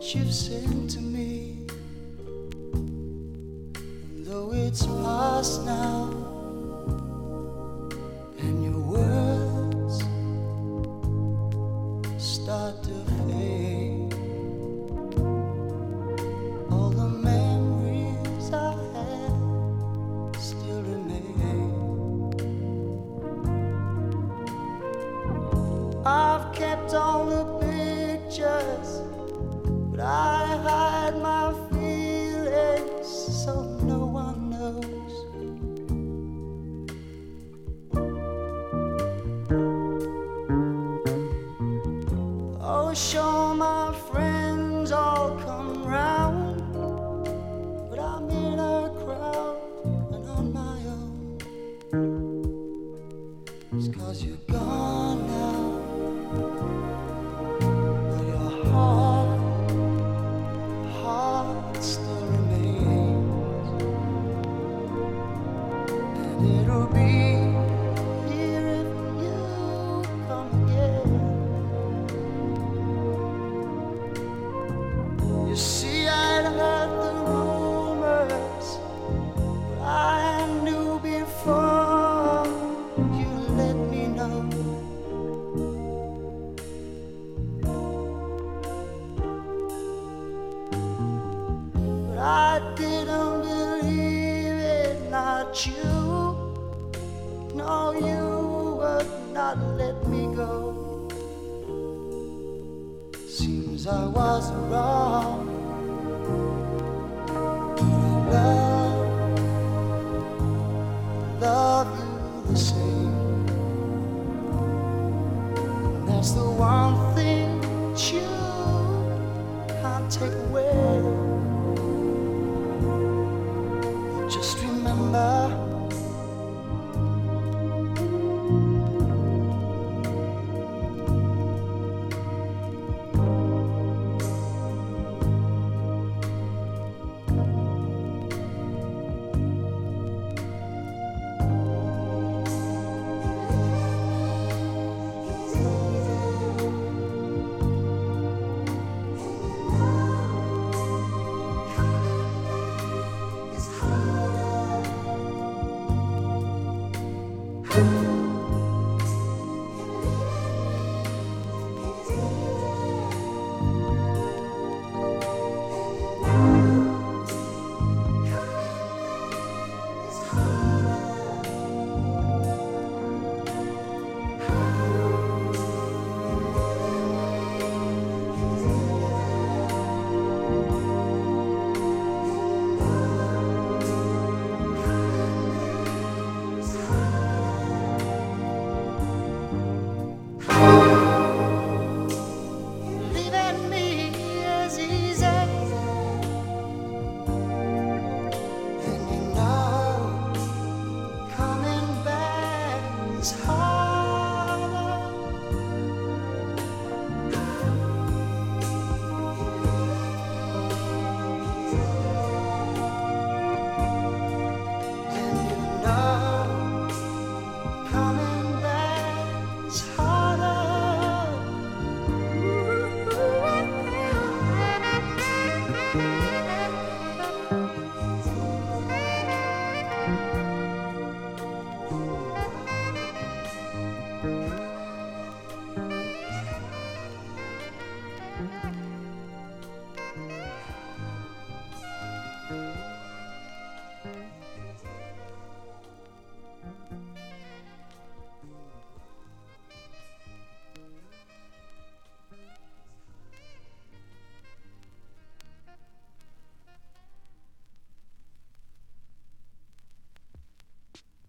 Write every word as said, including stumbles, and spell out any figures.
you've sent to me. And though it's past now, and your words start to fade, all the memories I had still remain. I've kept all the pictures, but I hide my feelings so no one knows. Oh, sure, my friends all come round, but I'm in a crowd and on my own. It's 'cause you're gone now, but your heart, heart still remains, and it'll be here if you come again. You see, I'd heard the rumors, but I knew before you let me know. But I didn't believe it, not you. No, you would not let me go. Seems I was wrong, but I love, love you the same. And that's the one thing that you can't take away.